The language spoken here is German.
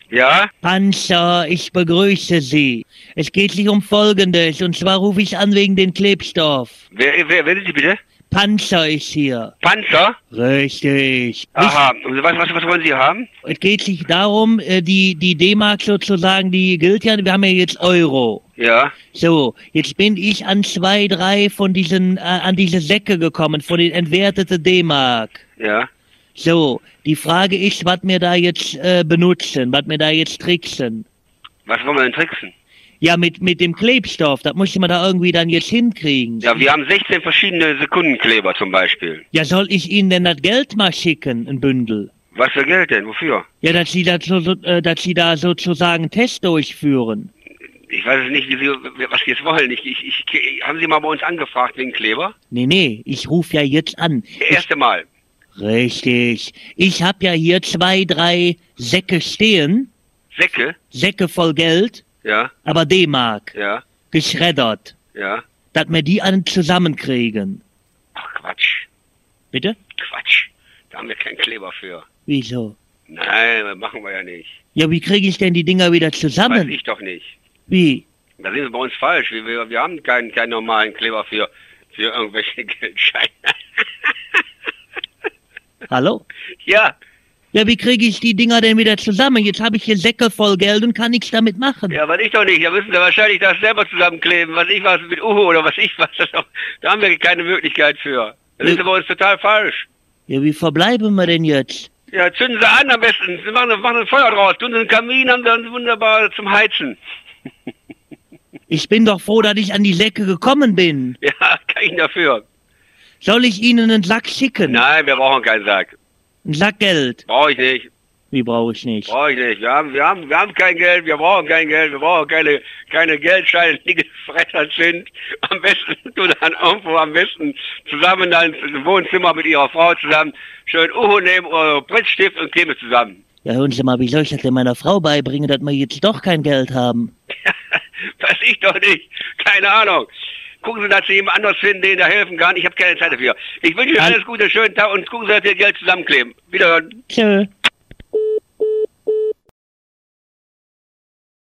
Ja? Panzer, ich begrüße Sie. Es geht sich um Folgendes, und zwar rufe ich an wegen den Klebstoff. Wer sind Sie bitte? Panzer ist hier. Panzer? Richtig. Aha. Und was wollen Sie haben? Es geht sich darum, die D-Mark sozusagen, die gilt ja, wir haben ja jetzt Euro. Ja. So, jetzt bin ich an 2, 3 von diesen, an diese Säcke gekommen, von den entwerteten D-Mark. Ja. So, die Frage ist, was wir da jetzt benutzen, was wir da jetzt tricksen. Was wollen wir denn tricksen? Ja, mit dem Klebstoff, das muss man da irgendwie dann jetzt hinkriegen. Ja, wir haben 16 verschiedene Sekundenkleber zum Beispiel. Ja, soll ich Ihnen denn das Geld mal schicken, ein Bündel? Was für Geld denn? Wofür? Ja, dass Sie da sozusagen einen Test durchführen. Ich weiß es nicht, was Sie jetzt wollen. Haben Sie mal bei uns angefragt wegen Kleber? Nee, ich rufe ja jetzt an. Das erste Mal. Richtig. Ich hab ja hier 2, 3 Säcke stehen. Säcke? Säcke voll Geld, Ja. aber D-Mark. Ja. Geschreddert. Ja. Dass wir die alle zusammenkriegen. Ach, Quatsch. Bitte? Quatsch. Da haben wir keinen Kleber für. Wieso? Nein, das machen wir ja nicht. Ja, wie kriege ich denn die Dinger wieder Weiß zusammen? ich doch nicht. Wie? Da sind wir bei uns falsch. Wir haben keinen normalen Kleber für irgendwelche Geldscheine. Hallo? Ja. Ja, wie kriege ich die Dinger denn wieder zusammen? Jetzt habe ich hier Säcke voll Geld und kann nichts damit machen. Ja, weiß ich doch nicht. Da müssen Sie wahrscheinlich das selber zusammenkleben. Was ich was mit Uhu oder was ich was. Da haben wir keine Möglichkeit für. Da sind Sie bei uns total falsch. Ja, wie verbleiben wir denn jetzt? Ja, zünden Sie an am besten. Sie machen ein Feuer draus. Tun Sie einen Kamin, haben dann wunderbar zum Heizen. Ich bin doch froh, dass ich an die Säcke gekommen bin. Ja, kann ich dafür. Soll ich Ihnen einen Sack schicken? Nein, wir brauchen keinen Sack. Einen Sack Geld? Brauche ich nicht. Wie brauche ich nicht? Brauche ich nicht. Wir haben kein Geld, wir brauchen kein Geld, wir brauchen keine Geldscheine, die gefrettert sind. Am besten tun dann irgendwo zusammen dann im Wohnzimmer mit Ihrer Frau zusammen schön Uhu nehmen, Prittstift und kleben zusammen. Ja, hören Sie mal, wie soll ich das denn meiner Frau beibringen, dass wir jetzt doch kein Geld haben? Weiß ich doch nicht. Keine Ahnung. Gucken Sie, dass Sie jemand anderes finden, denen da helfen kann. Ich habe keine Zeit dafür. Ich wünsche Ihnen alles Gute, schönen Tag und gucken Sie, dass Sie Geld zusammenkleben. Wiederhören. Tschö.